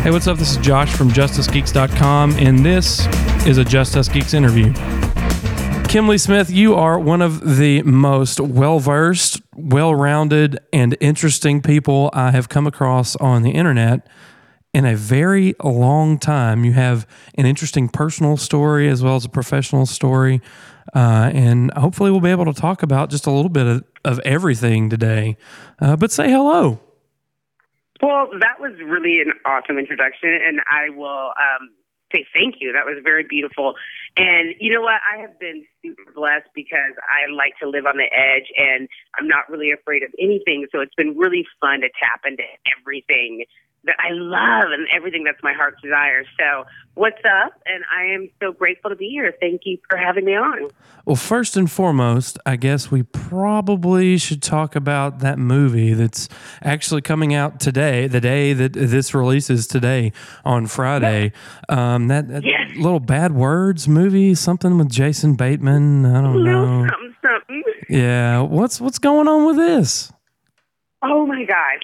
Hey, what's up? This is Josh from JusticeGeeks.com, and this is a Just Us Geeks interview. Kimberly Smith, you are one of the most well-versed, well-rounded, and interesting people I have come across on the internet in a very long time. You have an interesting personal story as well as a professional story, and hopefully we'll be able to talk about just a little bit of everything today. But say hello. Well, that was really an awesome introduction, and I will say thank you. That was very beautiful. And you know what? I have been super blessed because I like to live on the edge, and I'm not really afraid of anything. So it's been really fun to tap into everything that I love and everything that's my heart's desire. So what's up? And I am so grateful to be here. Thank you for having me on. Well, first and foremost, I guess we probably should talk about that movie that's actually coming out today, the day that this releases today on Friday. That Yes. little Bad Words movie, something with Jason Bateman. I don't know. Something. Yeah. What's going on with this? Oh my gosh.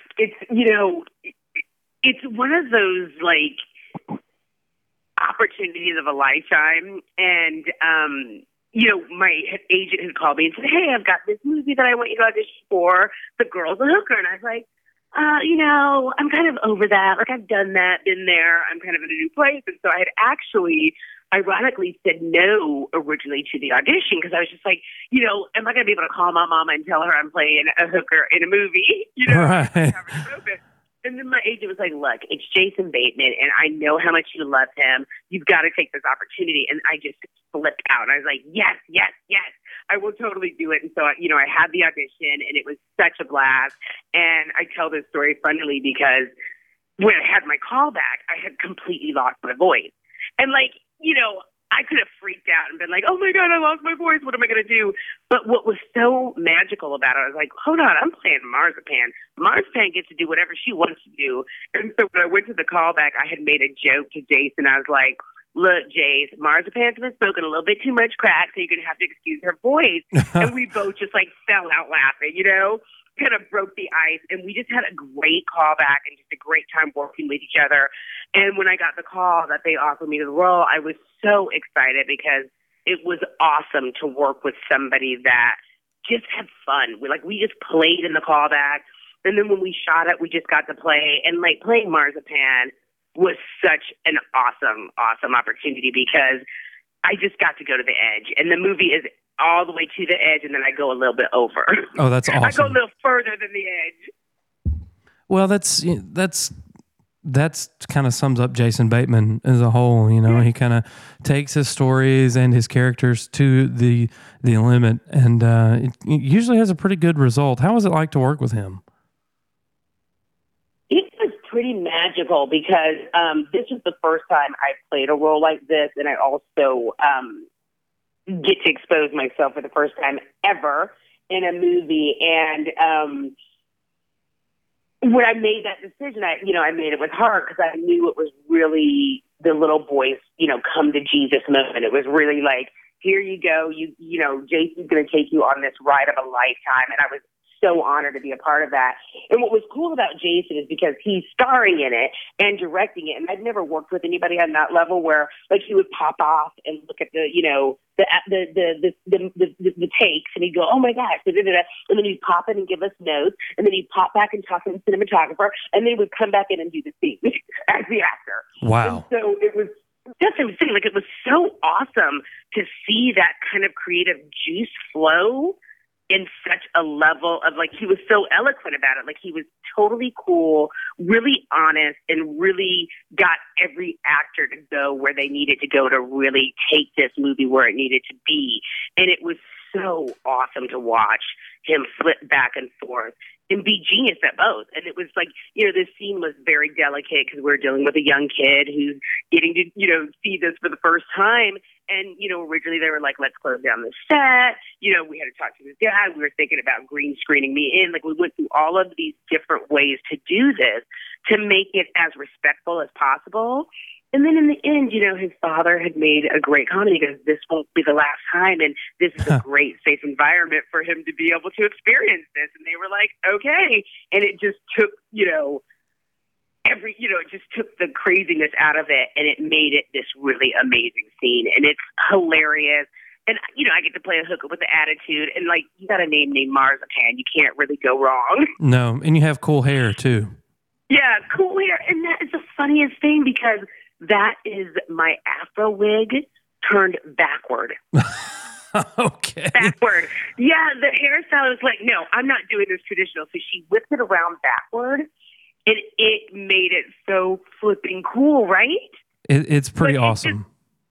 It's one of those like opportunities of a lifetime. And, my agent had called me and said, hey, I've got this movie that I want you to audition for, The Girl's a Hooker. And I was like, I'm kind of over that. Like, I've done that, been there. I'm kind of in a new place. And so I had actually, ironically, said no originally to the audition because I was just like, am I going to be able to call my mama and tell her I'm playing a hooker in a movie? Right. And then my agent was like, look, it's Jason Bateman, and I know how much you love him. You've got to take this opportunity. And I just flipped out. I was like, yes, I will totally do it. And so, I had the audition, and it was such a blast. And I tell this story funnily because when I had my call back, I had completely lost my voice. And, I could have freaked out and been like, oh, my God, I lost my voice. What am I going to do? But what was so magical about it, I was like, hold on, I'm playing Marzipan. Marzipan gets to do whatever she wants to do. And so when I went to the callback, I had made a joke to Jason. I was like, look, Jace, Marzipan's been smoking a little bit too much crack, so you're going to have to excuse her voice. And we both just, fell out laughing, kind of broke the ice, and we just had a great callback and just a great time working with each other. And when I got the call that they offered me the role, I was so excited because it was awesome to work with somebody that just had fun. We just played in the callback, and then when we shot it, we just got to play. And playing Marzipan was such an awesome opportunity because I just got to go to the edge, and the movie is all the way to the edge, and then I go a little bit over. Oh, that's awesome. I go a little further than the edge. Well, that's kind of sums up Jason Bateman as a whole. He kind of takes his stories and his characters to the limit, and it usually has a pretty good result. How was it like to work with him? It was pretty magical because this was the first time I played a role like this, and I also get to expose myself for the first time ever in a movie. And when I made that decision, I made it with heart because I knew it was really the little boy's, come to Jesus moment. It was really like, here you go. Jason's going to take you on this ride of a lifetime. And I was so honored to be a part of that. And what was cool about Jason is because he's starring in it and directing it. And I've never worked with anybody on that level where he would pop off and look at the takes, and he'd go, oh my gosh, and then he'd pop in and give us notes, and then he'd pop back and talk to the cinematographer, and then he would come back in and do the scene as the actor. Wow. And so it was just insane. It was so awesome to see that kind of creative juice flow in such a level of he was so eloquent about it. He was totally cool, really honest, and really got every actor to go where they needed to go to really take this movie where it needed to be. And it was so awesome to watch him flip back and forth and be genius at both. And it was this scene was very delicate because we were dealing with a young kid who's getting to, see this for the first time. And, originally they were like, let's close down the set. We had to talk to his dad. We were thinking about green screening me in. We went through all of these different ways to do this to make it as respectful as possible. And then in the end, his father had made a great comment. He goes, this won't be the last time. And this is a great, safe environment for him to be able to experience this. And they were like, okay. And it just took, it just took the craziness out of it, and it made it this really amazing scene. And it's hilarious. And, I get to play a hooker with the attitude. And, you got a name named Marzipan. You can't really go wrong. No, and you have cool hair, too. Yeah, cool hair. And that is the funniest thing because that is my Afro wig turned backward. Okay. Backward. Yeah, the hairstyle was like, no, I'm not doing this traditional. So she whipped it around backward, and it made it so flipping cool, right? It's pretty awesome.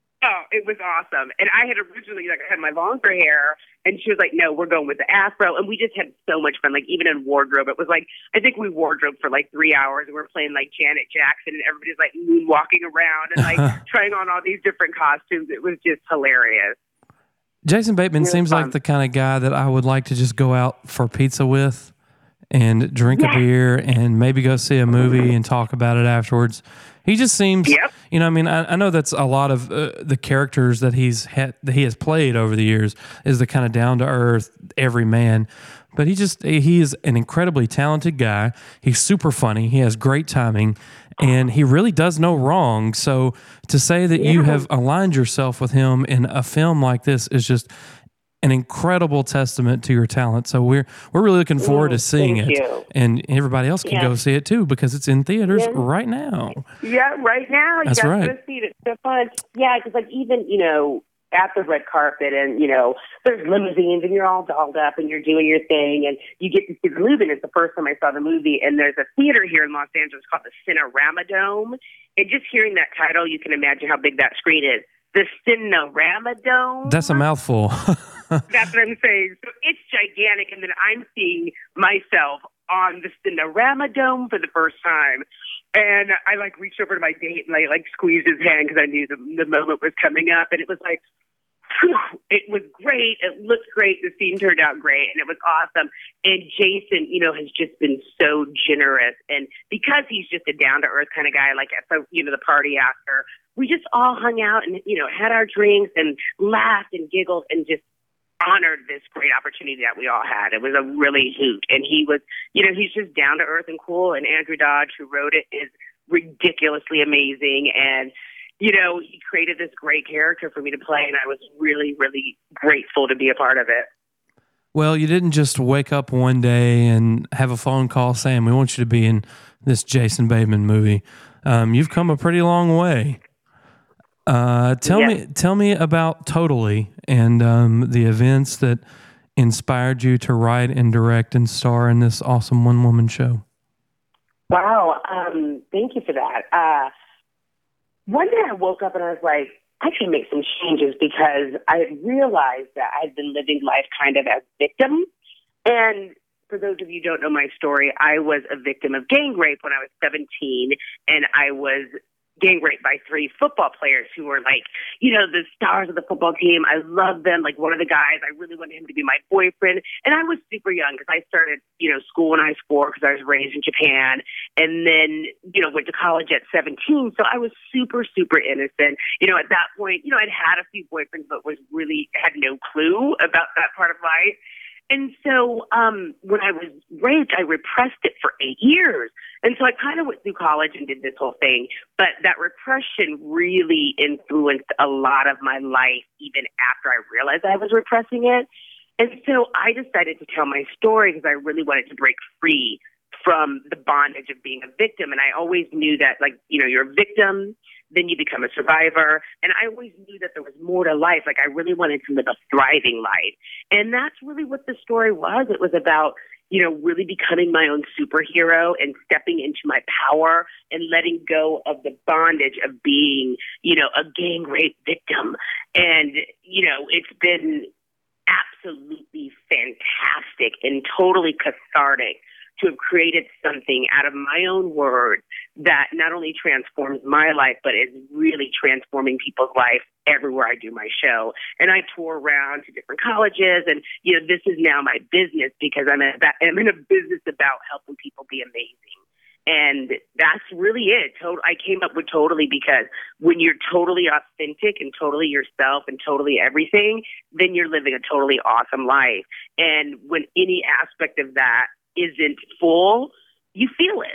It was awesome. And I had originally, I had my longer hair, and she was like, no, we're going with the Afro. And we just had so much fun. Even in wardrobe, it was I think we wardrobe for 3 hours, and we're playing Janet Jackson, and everybody's moonwalking around and trying on all these different costumes. It was just hilarious. Jason Bateman seems like the kind of guy that I would like to just go out for pizza with and drink a beer and maybe go see a movie and talk about it afterwards. He just seems, I know that's a lot of the characters that he has played over the years is the kind of down to earth everyman. But he is an incredibly talented guy. He's super funny. He has great timing, and he really does no wrong. So to say that you have aligned yourself with him in a film like this is just an incredible testament to your talent. So we're really looking forward to seeing it. And everybody else can go see it too because it's in theaters right now. Yeah, right now. That's right. You got to see it. It's so fun. Yeah, because even, at the red carpet and, there's limousines and you're all dolled up and you're doing your thing and you get to see the movie. And it's the first time I saw the movie. And there's a theater here in Los Angeles called the Cinerama Dome. And just hearing that title, you can imagine how big that screen is. The Cinerama Dome. That's a mouthful. That's what I'm saying. So it's gigantic. And then I'm seeing myself on the Cinerama Dome for the first time. And I reached over to my date and I squeezed his hand because I knew the moment was coming up. And it was whew, it was great. It looked great. The scene turned out great. And it was awesome. And Jason, has just been so generous. And because he's just a down-to-earth kind of guy, the party after, we just all hung out and, had our drinks and laughed and giggled and just honored this great opportunity that we all had. It was a really hoot. And he was, he's just down to earth and cool. And Andrew Dodge, who wrote it, is ridiculously amazing. And, he created this great character for me to play. And I was really, really grateful to be a part of it. Well, you didn't just wake up one day and have a phone call saying, we want you to be in this Jason Bateman movie. You've come a pretty long way. Tell me about Totally and the events that inspired you to write and direct and star in this awesome one-woman show. Wow. Thank you for that. One day I woke up and I was like, I should make some changes because I had realized that I'd been living life kind of as victim. And for those of you who don't know my story, I was a victim of gang rape when I was 17, and I was gang raped by 3 football players who were the stars of the football team. I loved them. One of the guys, I really wanted him to be my boyfriend. And I was super young because I started, school when I was 4 because I was raised in Japan. And then, went to college at 17. So I was super, super innocent. At that point, I'd had a few boyfriends, but had no clue about that part of life. And so when I was raped, I repressed it for 8 years. And so I kind of went through college and did this whole thing. But that repression really influenced a lot of my life, even after I realized I was repressing it. And so I decided to tell my story because I really wanted to break free from the bondage of being a victim. And I always knew that, you're a victim, then you become a survivor. And I always knew that there was more to life. I really wanted to live a thriving life. And that's really what the story was. It was about, really becoming my own superhero and stepping into my power and letting go of the bondage of being, a gang rape victim. And, it's been absolutely fantastic and totally cathartic to have created something out of my own words that not only transforms my life, but is really transforming people's life everywhere I do my show. And I tour around to different colleges, and, this is now my business because I'm in a business about helping people be amazing. And that's really it. I came up with Totally because when you're totally authentic and totally yourself and totally everything, then you're living a totally awesome life. And when any aspect of that isn't full, you feel it.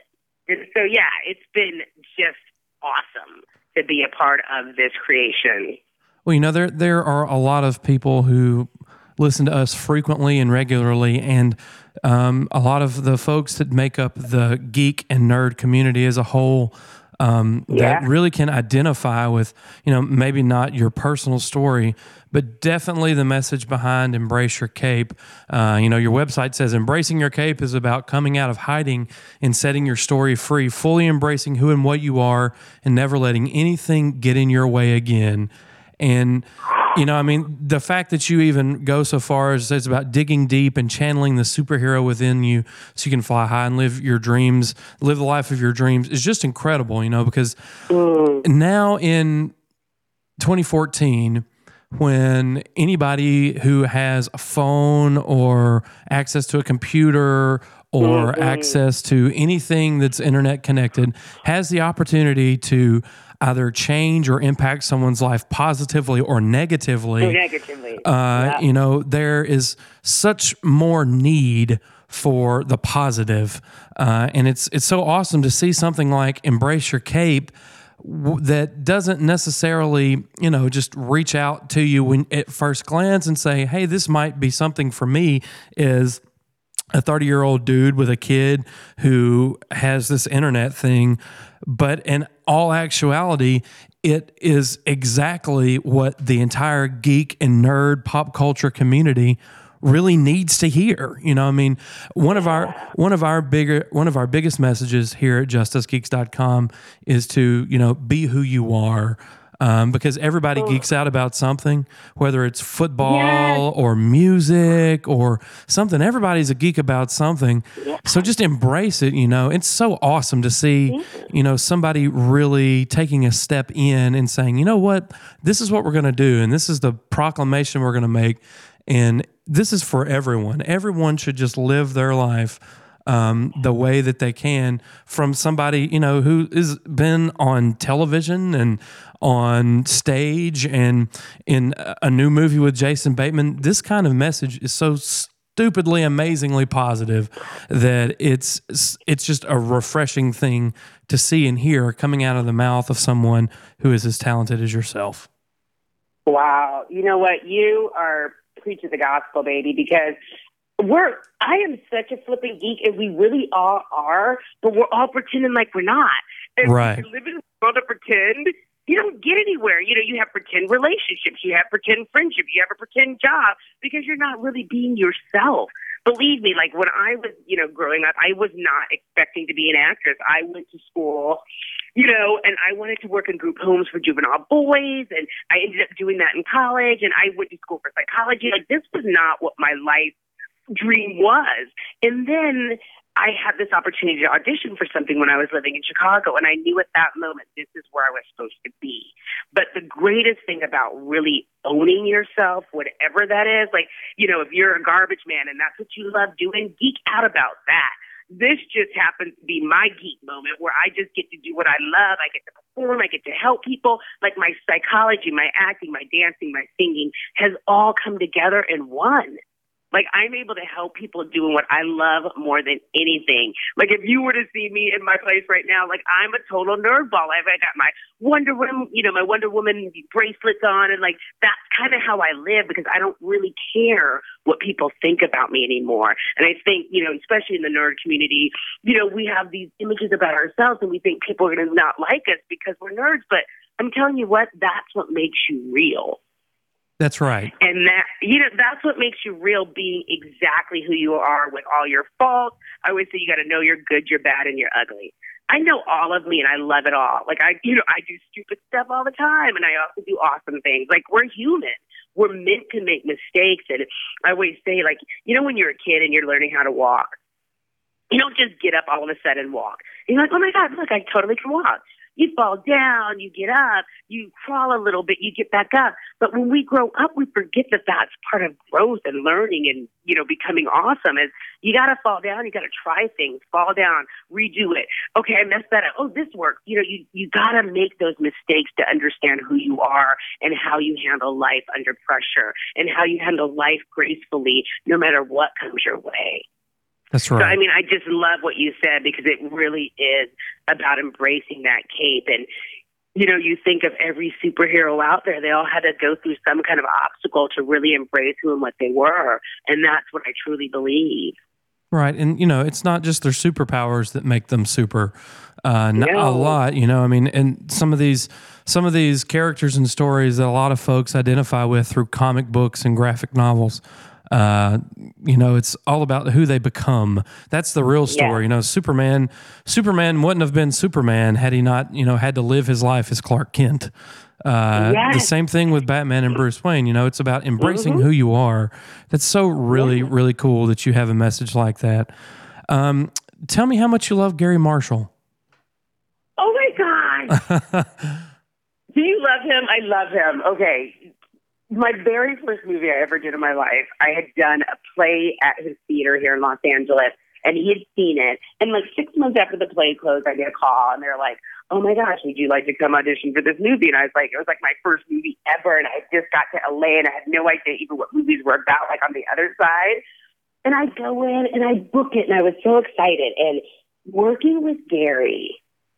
And so, yeah, it's been just awesome to be a part of this creation. Well, there are a lot of people who listen to us frequently and regularly, and a lot of the folks that make up the geek and nerd community as a whole that really can identify with, maybe not your personal story, but definitely the message behind Embrace Your Cape. Your website says embracing your cape is about coming out of hiding and setting your story free, fully embracing who and what you are, and never letting anything get in your way again. And, the fact that you even go so far as it's about digging deep and channeling the superhero within you so you can fly high and live the life of your dreams is just incredible, because now in 2014, when anybody who has a phone or access to a computer or access to anything that's internet connected has the opportunity to either change or impact someone's life positively or negatively. There is such more need for the positive. And it's so awesome to see something like Embrace Your Cape that doesn't necessarily, just reach out to you when at first glance and say, hey, this might be something for me, is a 30-year-old dude with a kid who has this internet thing. But in all actuality, it is exactly what the entire geek and nerd pop culture community really needs to hear. One of our biggest messages here at JustUsGeeks.com is to, be who you are. Because everybody geeks out about something, whether it's football or music or something. Everybody's a geek about something. So just embrace it, It's so awesome to see, somebody really taking a step in and saying, you know what, this is what we're going to do. And this is the proclamation we're going to make. And this is for everyone. Everyone should just live their life the way that they can, from somebody, who has been on television and on stage and in a new movie with Jason Bateman. This kind of message is so stupidly, amazingly positive that it's just a refreshing thing to see and hear coming out of the mouth of someone who is as talented as yourself. Wow. You know what? You are preaching the gospel, baby, because I am such a flipping geek, and we really all are, but we're all pretending like we're not. And right. If you live in a world of pretend, you don't get anywhere. You have pretend relationships, you have pretend friendships, you have a pretend job, because you're not really being yourself. Believe me, like when I was, growing up, I was not expecting to be an actress. I went to school, and I wanted to work in group homes for juvenile boys, and I ended up doing that in college, and I went to school for psychology. Like, this was not what my life dream was. And then I had this opportunity to audition for something when I was living in Chicago, and I knew at that moment this is where I was supposed to be. But the greatest thing about really owning yourself, whatever that is, like, if you're a garbage man and that's what you love doing, geek out about that. This just happens to be my geek moment where I just get to do what I love. I get to perform. I get to help people. Like, my psychology, my acting, my dancing, my singing has all come together in one. Like, I'm able to help people doing what I love more than anything. Like, if you were to see me in my place right now, like, I'm a total nerdball. I got my Wonder Woman, my Wonder Woman bracelets on, and like, that's kind of how I live, because I don't really care what people think about me anymore. And I think, especially in the nerd community, we have these images about ourselves, and we think people are going to not like us because we're nerds. But I'm telling you what, that's what makes you real. That's right. And that's what makes you real, being exactly who you are with all your faults. I always say you got to know you're good, you're bad, and you're ugly. I know all of me, and I love it all. Like, I do stupid stuff all the time, and I also do awesome things. Like, we're human. We're meant to make mistakes. And I always say, like, when you're a kid and you're learning how to walk, you don't just get up all of a sudden and walk. And you're like, oh my God, look, I totally can walk. You fall down, you get up, you crawl a little bit, you get back up. But when we grow up, we forget that that's part of growth and learning and, becoming awesome. Is you got to fall down, you got to try things, fall down, redo it. Okay, I messed that up. Oh, this worked. You got to make those mistakes to understand who you are and how you handle life under pressure and how you handle life gracefully no matter what comes your way. That's right. So, I mean, I just love what you said because it really is about embracing that cape. And, you know, you think of every superhero out there, they all had to go through some kind of obstacle to really embrace who and what they were. And that's what I truly believe. Right. And, you know, it's not just their superpowers that make them super. A No. lot, you know, I mean, and some of these characters and stories that a lot of folks identify with through comic books and graphic novels, you know, it's all about who they become. That's the real story. Yeah. You know, Superman wouldn't have been Superman had he not, you know, had to live his life as Clark Kent. The Yes. same thing with Batman and Bruce Wayne. You know, it's about embracing who you are. That's so really, really cool that you have a message like that. Tell me how much you love Gary Marshall. Oh my gosh. Do you love him? I love him. Okay. My very first movie I ever did in my life, I had done a play at his theater here in Los Angeles, and he had seen it. And like 6 months after the play closed, I get a call, and they're like, "Oh my gosh, would you like to come audition for this movie?" And I was like, it was like my first movie ever, and I just got to LA, and I had no idea even what movies were about, like on the other side. And I go in, and I book it, and I was so excited. And working with Gary,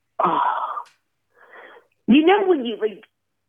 you know when you, like,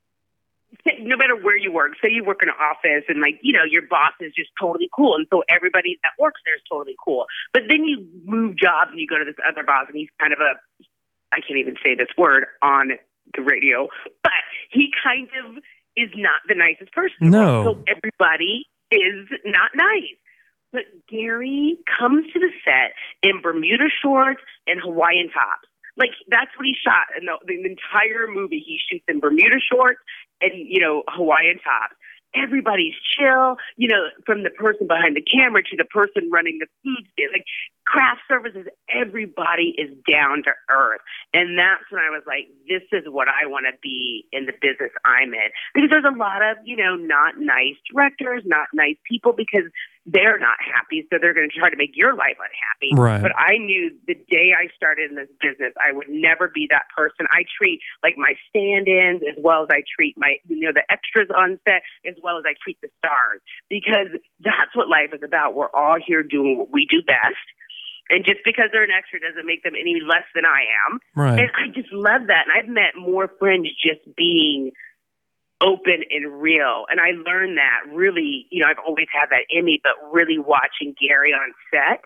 no matter where you work, say you work in an office and, like, you know, your boss is just totally cool. And so everybody that works there is totally cool. But then you move jobs and you go to this other boss and he's kind of I can't even say this word on the radio, but he kind of is not the nicest person. No. So everybody is not nice. But Gary comes to the set in Bermuda shorts and Hawaiian tops. Like, that's what he shot. And the entire movie, he shoots in Bermuda shorts and, you know, Hawaiian tops. Everybody's chill, you know, from the person behind the camera to the person running the food stand. Like, craft services, everybody is down to earth. And that's when I was like, this is what I want to be in the business I'm in. Because there's a lot of, you know, not nice directors, not nice people, because they're not happy, so they're going to try to make your life unhappy. Right. But I knew the day I started in this business, I would never be that person. I treat, like, my stand-ins as well as I treat my, you know, the extras on set as well as I treat the stars, because that's what life is about. We're all here doing what we do best. And just because they're an extra doesn't make them any less than I am. Right. And I just love that. And I've met more friends just being open and real. And I learned that really, you know, I've always had that in me, but really watching Gary on set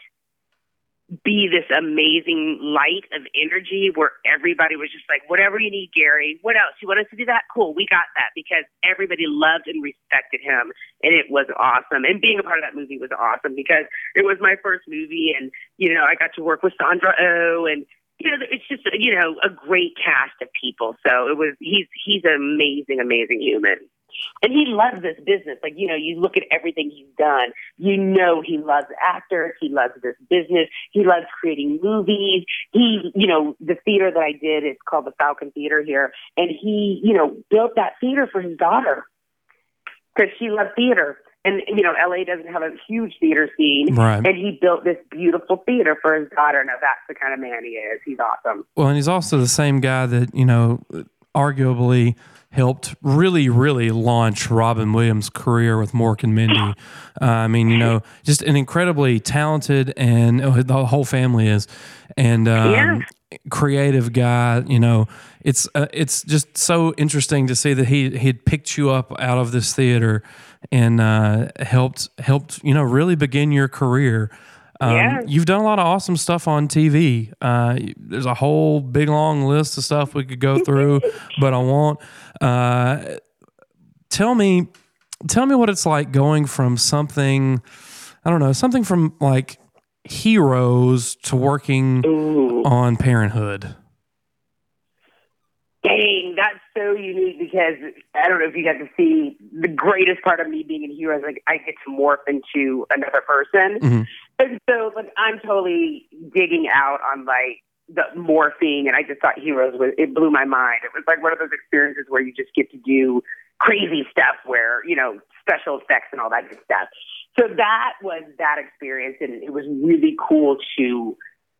be this amazing light of energy where everybody was just like, whatever you need, Gary, what else? You want us to do that? Cool. We got that, because everybody loved and respected him. And it was awesome. And being a part of that movie was awesome because it was my first movie. And, you know, I got to work with Sandra Oh, and, you know, it's just, you know, a great cast of people. So he's an amazing, amazing human. And he loves this business. Like, you know, you look at everything he's done, you know, he loves actors. He loves this business. He loves creating movies. He, you know, the theater that I did, it's called the Falcon Theater here. And he, you know, built that theater for his daughter because she loved theater. And, you know, LA doesn't have a huge theater scene. Right. And he built this beautiful theater for his daughter. Now, that's the kind of man he is. He's awesome. Well, and he's also the same guy that, you know, arguably helped really, really launch Robin Williams' career with Mork and Mindy. I mean, you know, just an incredibly talented, and the whole family is, and creative guy. You know, it's just so interesting to see that he'd picked you up out of this theater and helped you know, really begin your career. You've done a lot of awesome stuff on TV. There's a whole big long list of stuff we could go through, but I won't. Tell me what it's like going from something from like Heroes to working on Parenthood. Dang, that's so unique because I don't know if you got to see the greatest part of me being in Heroes. Like, I get to morph into another person. Mm-hmm. And so, like, I'm totally digging out on, like, the morphing, and I just thought Heroes it blew my mind. It was like one of those experiences where you just get to do crazy stuff where, you know, special effects and all that good stuff. So that was that experience, and it was really cool to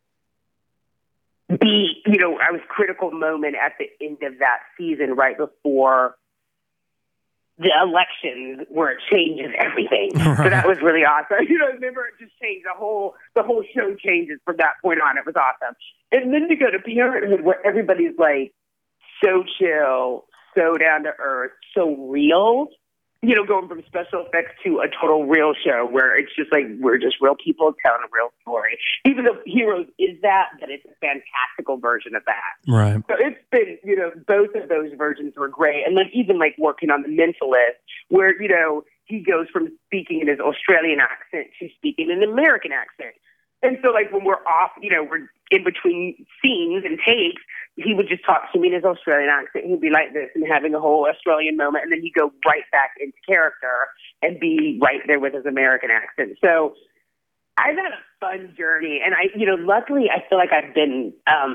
be, you know, I was critical moment at the end of that season, right before the elections where it changes everything. Right. So that was really awesome. Remember it just changed the whole show changes from that point on. It was awesome. And then to go to Parenthood where everybody's like so chill, so down to earth, so real. Going from special effects to a total real show where it's just like we're just real people telling a real story. Even though Heroes is that, but it's a fantastical version of that. Right. So it's been, both of those versions were great. And then even like working on The Mentalist, where, he goes from speaking in his Australian accent to speaking in an American accent. And so like when we're off, we're in between scenes and takes, he would just talk to me in his Australian accent. He'd be like this and having a whole Australian moment. And then he'd go right back into character and be right there with his American accent. So I've had a fun journey. And luckily I feel like I've been,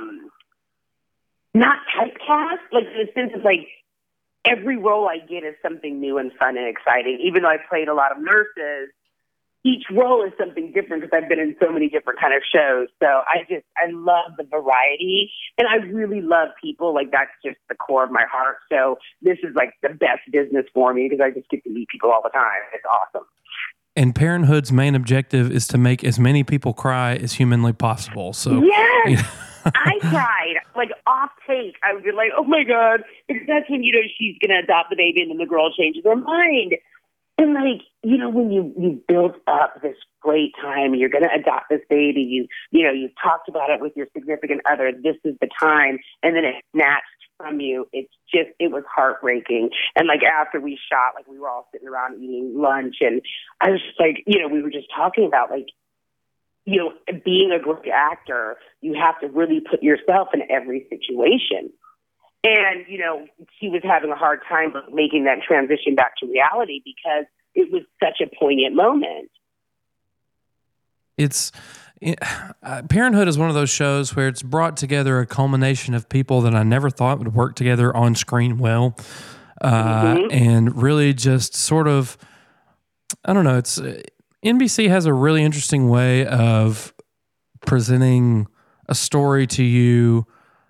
not typecast, like in the sense of like every role I get is something new and fun and exciting. Even though I played a lot of nurses, each role is something different because I've been in so many different kind of shows. So I love the variety and I really love people. Like that's just the core of my heart. So this is like the best business for me because I just get to meet people all the time. It's awesome. And Parenthood's main objective is to make as many people cry as humanly possible. So yes, I cried like off take. I would be like, oh my God, because that's when, she's going to adopt the baby and then the girl changes her mind. And like, when you build up this great time, you're going to adopt this baby, you've talked about it with your significant other, this is the time, and then it's snatched from you. It was heartbreaking. And like after we shot, like we were all sitting around eating lunch and I was just like, we were just talking about like, being a great actor, you have to really put yourself in every situation. And, he was having a hard time making that transition back to reality because it was such a poignant moment. Parenthood is one of those shows where it's brought together a culmination of people that I never thought would work together on screen well. And really just sort of, I don't know, NBC has a really interesting way of presenting a story to you,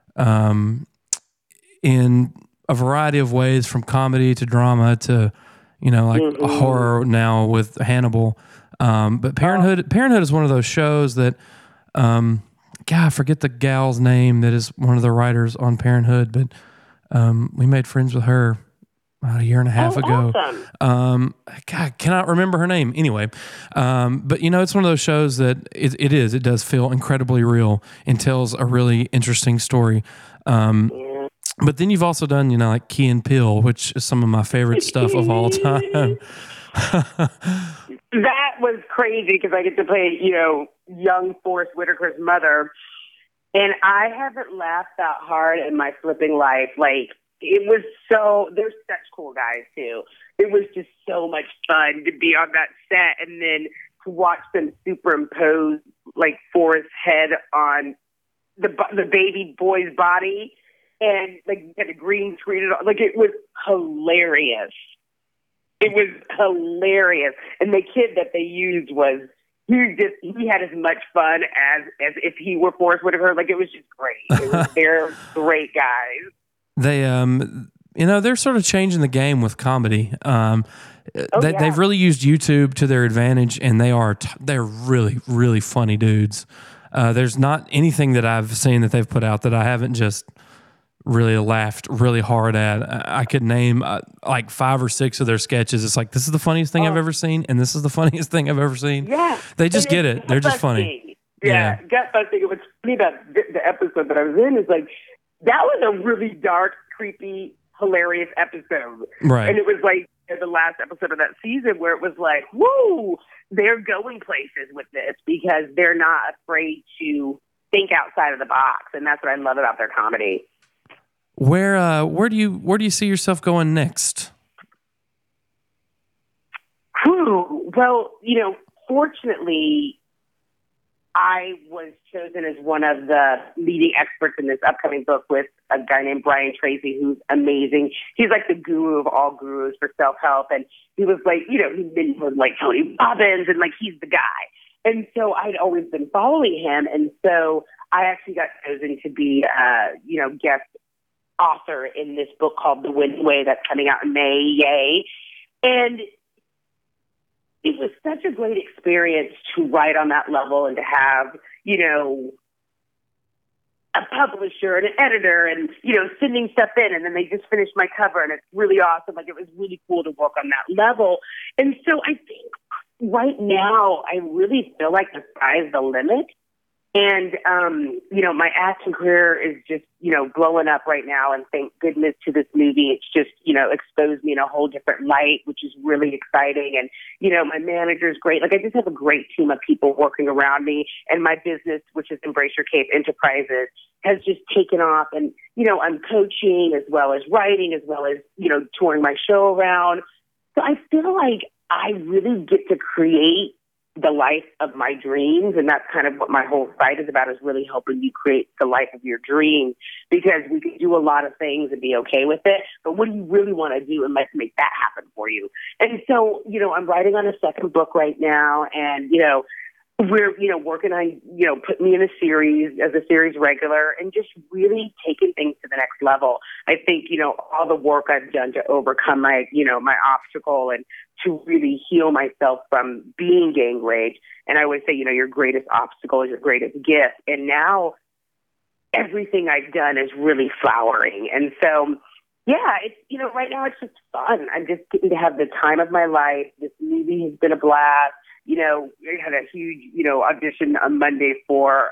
in a variety of ways, from comedy to drama to, a horror now with Hannibal. But Parenthood is one of those shows that, I forget the gal's name that is one of the writers on Parenthood, but we made friends with her about a year and a half ago. Awesome. God, cannot remember her name. Anyway, but it's one of those shows that it does feel incredibly real and tells a really interesting story. But then you've also done, like Key and Peele, which is some of my favorite stuff of all time. That was crazy because I get to play, young Forrest Whitaker's mother. And I haven't laughed that hard in my flipping life. Like, it was they're such cool guys, too. It was just so much fun to be on that set and then to watch them superimpose, like, Forrest's head on the baby boy's body. And like had a green screen, like it was hilarious. It was hilarious, and the kid that they used he had as much fun as if he were Forrest Whitaker. Like it was just great. They're great guys. They they're sort of changing the game with comedy. They've really used YouTube to their advantage, and they're really, really funny dudes. There's not anything that I've seen that they've put out that I haven't just really laughed really hard at. I could name like 5 or 6 of their sketches. It's like, this is the funniest thing I've ever seen, and this is the funniest thing I've ever seen. Yeah. They just get it. They're just funny. Yeah. Gut busting. What's funny about the episode that I was in is like, that was a really dark, creepy, hilarious episode. Right. And it was like the last episode of that season where it was like, woo, they're going places with this because they're not afraid to think outside of the box. And that's what I love about their comedy. Where do you see yourself going next? Well, fortunately, I was chosen as one of the leading experts in this upcoming book with a guy named Brian Tracy, who's amazing. He's like the guru of all gurus for self-help. And he was like, he's been with like Tony Robbins and like he's the guy. And so I'd always been following him. And so I actually got chosen to be, guest author in this book called The Wind Way that's coming out in May. Yay. And it was such a great experience to write on that level and to have, you know, a publisher and an editor and, you know, sending stuff in, and then they just finished my cover, and it's really awesome. Like, it was really cool to work on that level. And so I think right now I really feel like the sky's the limit. And, you know, my acting career is just, you know, blowing up right now. And thank goodness to this movie. It's just, you know, exposed me in a whole different light, which is really exciting. And, you know, my manager's great. Like, I just have a great team of people working around me. And my business, which is Embrace Your Cape Enterprises, has just taken off. And, you know, I'm coaching as well as writing, as well as, you know, touring my show around. So I feel like I really get to create the life of my dreams. And that's kind of what my whole site is about, is really helping you create the life of your dreams, because we can do a lot of things and be okay with it. But what do you really want to do, and let's make that happen for you. And so, you know, I'm writing on a second book right now, and, you know, we're, you know, working on, you know, putting me in a series as a series regular and just really taking things to the next level. I think, you know, all the work I've done to overcome my, you know, my obstacle and to really heal myself from being gang rage. And I always say, you know, your greatest obstacle is your greatest gift. And now everything I've done is really flowering. And so, yeah, it's, you know, right now it's just fun. I'm just getting to have the time of my life. This movie has been a blast. You know, we had a huge, you know, audition on Monday for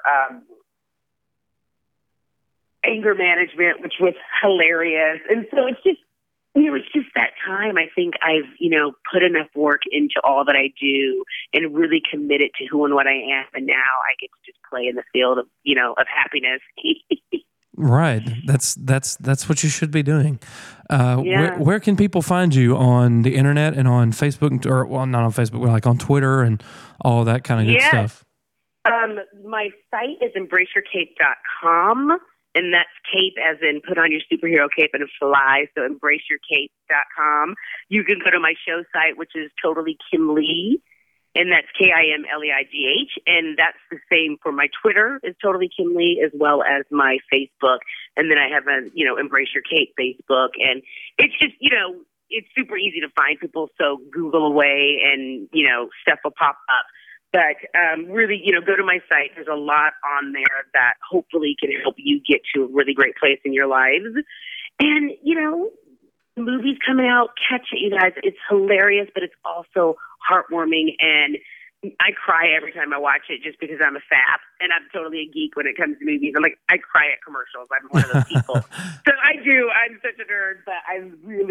anger management, which was hilarious. And so it's just, you know, it's just that time. I think I've, you know, put enough work into all that I do and really committed to who and what I am. And now I get to just play in the field of, you know, of happiness. Right. That's what you should be doing. Where can people find you on the internet and on Facebook, or, well, not on Facebook, like on Twitter and all that kind of good stuff? My site is embraceyourcape.com, and that's cape as in put on your superhero cape and fly. So embraceyourcape.com. You can go to my show site, which is Totally Kim Lee. And that's KIMLEIGH. And that's the same for my Twitter, is Totally Kim Lee, as well as my Facebook. And then I have a, you know, Embrace Your Cape Facebook. And it's just, you know, it's super easy to find people. So Google away and, you know, stuff will pop up. But really, you know, go to my site. There's a lot on there that hopefully can help you get to a really great place in your lives. And, you know, the movie's coming out. Catch it, you guys. It's hilarious, but it's also heartwarming, and I cry every time I watch it just because I'm a sap, and I'm totally a geek when it comes to movies. I'm like, I cry at commercials. I'm one of those people. So I do. I'm such a nerd, but I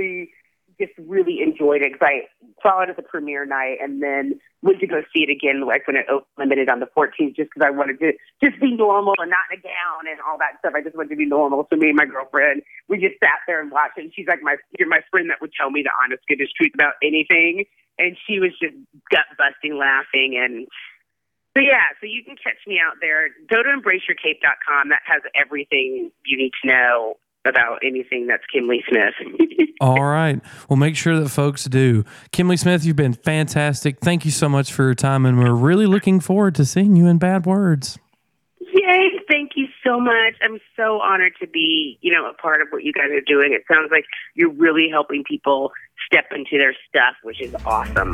really enjoyed it because I saw it at the premiere night and then went to go see it again, like when it opened limited on the 14th, just because I wanted to just be normal and not in a gown and all that stuff. I just wanted to be normal. So me and my girlfriend, we just sat there and watched it. And she's like, you're my friend that would tell me the honest goodness truth about anything. And she was just gut busting laughing. And so, yeah, so you can catch me out there. Go to embraceyourcape.com. That has everything you need to know about anything that's Kimley Smith. All right. Well, make sure that folks do. Kimley Smith, you've been fantastic. Thank you so much for your time, and we're really looking forward to seeing you in Bad Words. Yay. Thank you so much. I'm so honored to be, you know, a part of what you guys are doing. It sounds like you're really helping people step into their stuff, which is awesome.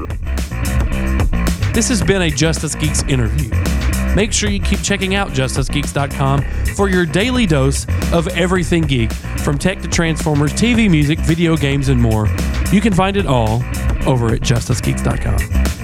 This has been a Just Us Geeks interview. Make sure you keep checking out justusgeeks.com for your daily dose of everything geek, from tech to Transformers, TV, music, video games, and more. You can find it all over at justusgeeks.com.